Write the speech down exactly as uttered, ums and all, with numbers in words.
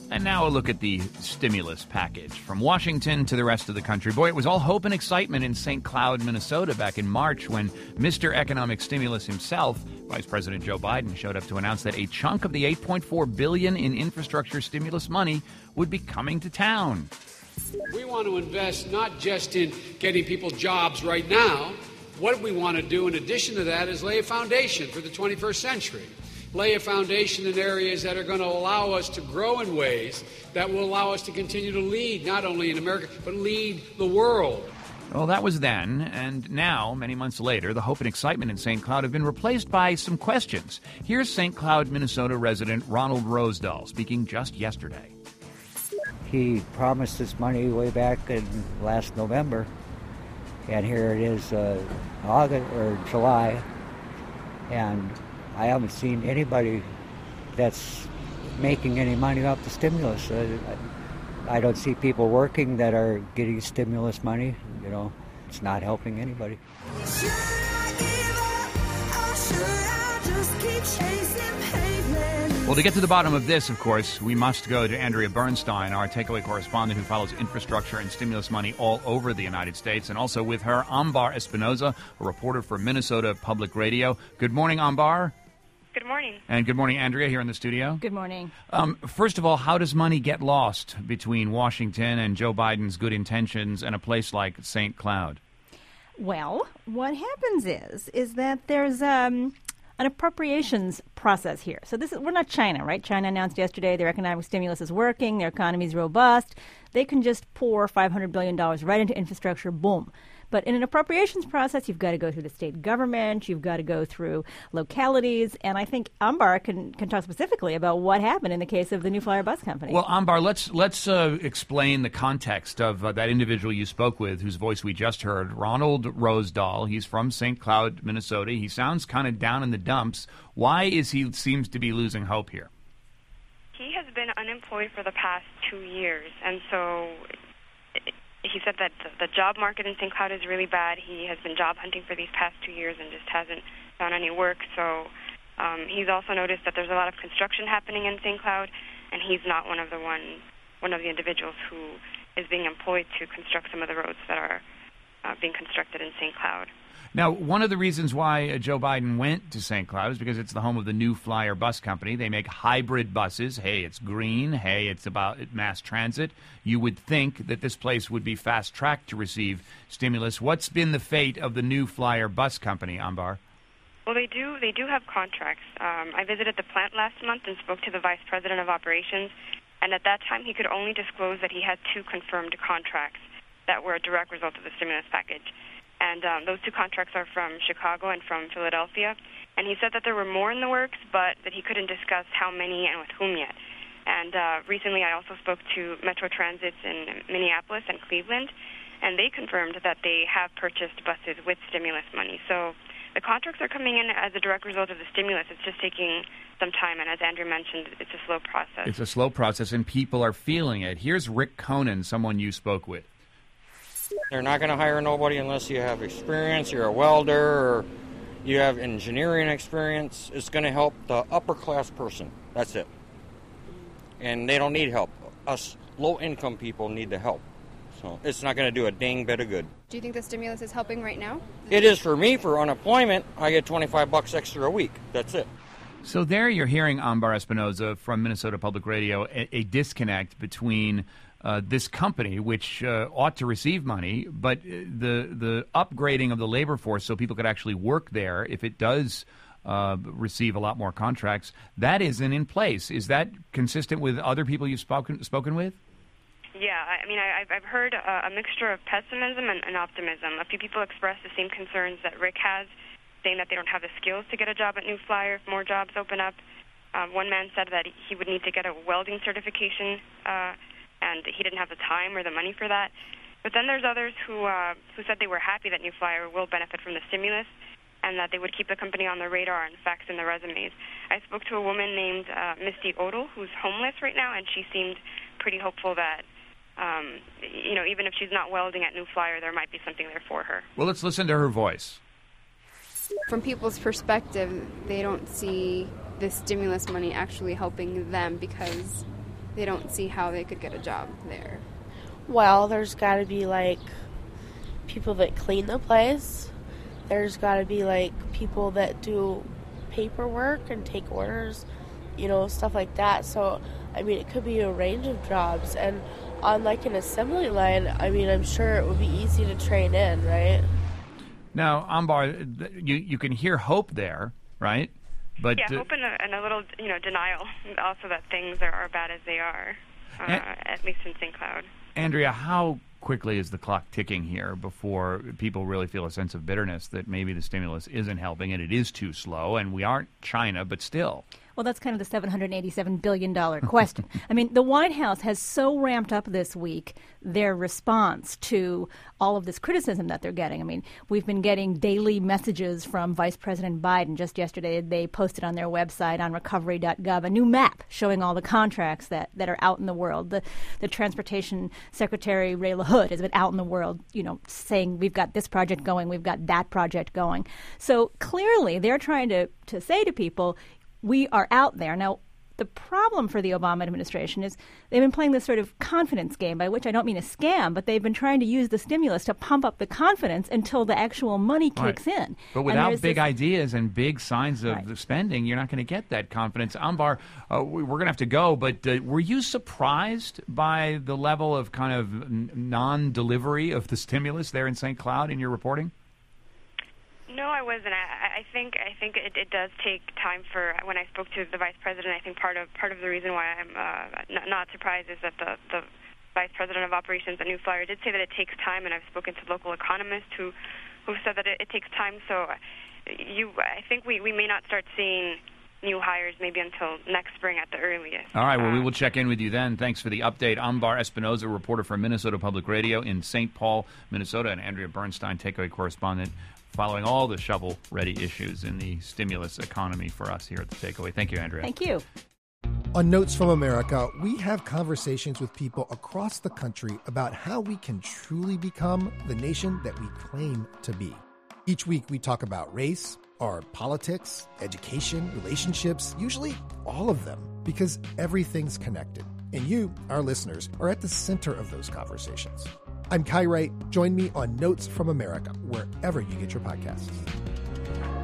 And now a look at the stimulus package. From Washington to the rest of the country. Boy, it was all hope and excitement in Saint Cloud, Minnesota back in March when Mister Economic Stimulus himself, Vice President Joe Biden, showed up to announce that a chunk of the eight point four billion dollars in infrastructure stimulus money would be coming to town. We want to invest not just in getting people jobs right now. What we want to do in addition to that is lay a foundation for the twenty-first century. Lay a foundation in areas that are going to allow us to grow in ways that will allow us to continue to lead, not only in America, but lead the world. Well, that was then, and now, many months later, the hope and excitement in Saint Cloud have been replaced by some questions. Here's Saint Cloud, Minnesota resident Ronald Rosedal speaking just yesterday. He promised this money way back in last November, and here it is uh, August or July, and I haven't seen anybody that's making any money off the stimulus. Uh, I don't see people working that are getting stimulus money. You know, it's not helping anybody. Should I give up, or should I just keep chasing pavement? Well, to get to the bottom of this, of course, we must go to Andrea Bernstein, our takeaway correspondent who follows infrastructure and stimulus money all over the United States, and also with her, Ambar Espinoza, a reporter for Minnesota Public Radio. Good morning, Ambar. Good morning. And good morning, Andrea, here in the studio. Good morning. Um, first of all, how does money get lost between Washington and Joe Biden's good intentions and a place like Saint Cloud? Well, what happens is is that there's um, an appropriations process here. So this is we're not China, right? China announced yesterday their economic stimulus is working, their economy is robust. They can just pour five hundred billion dollars right into infrastructure, boom. But in an appropriations process, you've got to go through the state government, you've got to go through localities, and I think Ambar can, can talk specifically about what happened in the case of the New Flyer Bus Company. Well, Ambar, let's let's uh, explain the context of uh, that individual you spoke with, whose voice we just heard, Ronald Rosedal. He's from Saint Cloud, Minnesota. He sounds kind of down in the dumps. Why is he seems to be losing hope here? He has been unemployed for the past two years, and so he said that the job market in Saint Cloud is really bad. He has been job hunting for these past two years and just hasn't found any work. So um, he's also noticed that there's a lot of construction happening in Saint Cloud, and he's not one of the one one of the individuals who is being employed to construct some of the roads that are uh, being constructed in Saint Cloud. Now, one of the reasons why uh, Joe Biden went to Saint Cloud is because it's the home of the New Flyer Bus Company. They make hybrid buses. Hey, it's green. Hey, it's about mass transit. You would think that this place would be fast-tracked to receive stimulus. What's been the fate of the New Flyer Bus Company, Ambar? Well, they do they do have contracts. Um, I visited the plant last month and spoke to the vice president of operations, and at that time he could only disclose that he had two confirmed contracts that were a direct result of the stimulus package. And um, those two contracts are from Chicago and from Philadelphia. And he said that there were more in the works, but that he couldn't discuss how many and with whom yet. And uh, recently I also spoke to Metro Transits in Minneapolis and Cleveland, and they confirmed that they have purchased buses with stimulus money. So the contracts are coming in as a direct result of the stimulus. It's just taking some time, and as Andrew mentioned, it's a slow process. It's a slow process, and people are feeling it. Here's Rick Conan, someone you spoke with. They're not going to hire nobody unless you have experience, you're a welder, or you have engineering experience. It's going to help the upper-class person. That's it. And they don't need help. Us low-income people need the help. So it's not going to do a dang bit of good. Do you think the stimulus is helping right now? It is for me. For unemployment, I get twenty-five bucks extra a week. That's it. So there you're hearing Ambar Espinoza from Minnesota Public Radio, a, a disconnect between uh, this company, which uh, ought to receive money, but the the upgrading of the labor force so people could actually work there, if it does uh, receive a lot more contracts, that isn't in place. Is that consistent with other people you've spoken spoken with? Yeah, I mean, I, I've heard a, a mixture of pessimism and, and optimism. A few people express the same concerns that Rick has, saying that they don't have the skills to get a job at New Flyer if more jobs open up. Um, one man said that he would need to get a welding certification, uh, and he didn't have the time or the money for that. But then there's others who uh, who said they were happy that New Flyer will benefit from the stimulus and that they would keep the company on the radar and fax in their resumes. I spoke to a woman named uh, Misty Odell, who's homeless right now, and she seemed pretty hopeful that Um, you know, even if she's not welding at New Flyer, there might be something there for her. Well, let's listen to her voice. From people's perspective, they don't see the stimulus money actually helping them because they don't see how they could get a job there. Well, there's got to be, like, people that clean the place. There's got to be, like, people that do paperwork and take orders, you know, stuff like that. So, I mean, it could be a range of jobs. And on, like, an assembly line, I mean, I'm sure it would be easy to train in, right? Now, Ambar, you, you can hear hope there, right? But yeah, uh, hope and a, and a little, you know, denial also that things are, are bad as they are, uh, and, at least in Saint Cloud. Andrea, how quickly is the clock ticking here before people really feel a sense of bitterness that maybe the stimulus isn't helping and it is too slow, and we aren't China, but still? Well, that's kind of the seven hundred eighty-seven billion dollars question. I mean, the White House has so ramped up this week their response to all of this criticism that they're getting. I mean, we've been getting daily messages from Vice President Biden. Just yesterday, they posted on their website on recovery dot gov a new map showing all the contracts that, that are out in the world. The, the Transportation Secretary, Ray LaHood, has been out in the world, you know, saying we've got this project going, we've got that project going. So clearly, they're trying to, to say to people, we are out there. Now, the problem for the Obama administration is they've been playing this sort of confidence game, by which I don't mean a scam, but they've been trying to use the stimulus to pump up the confidence until the actual money kicks right. in. But without big this... ideas and big signs of right. spending, you're not going to get that confidence. Ambar, uh, we're going to have to go, but uh, were you surprised by the level of kind of n- non-delivery of the stimulus there in Saint Cloud in your reporting? No, I wasn't. I, I think I think it, it does take time for. When I spoke to the vice president, I think part of part of the reason why I'm uh, not, not surprised is that the, the vice president of operations at New Flyer did say that it takes time, and I've spoken to local economists who who said that it, it takes time. So, you, I think we, we may not start seeing new hires maybe until next spring at the earliest. All right, well, we will check in with you then. Thanks for the update. Ambar Espinoza, reporter for Minnesota Public Radio in Saint Paul, Minnesota, and Andrea Bernstein, takeaway correspondent, following all the shovel-ready issues in the stimulus economy for us here at the Takeaway. Thank you, Andrea. Thank you. On Notes from America, we have conversations with people across the country about how we can truly become the nation that we claim to be. Each week, we talk about race, our politics, education, relationships, usually all of them, because everything's connected. And you, our listeners, are at the center of those conversations. I'm Kai Wright. Join me on Notes from America, wherever you get your podcasts.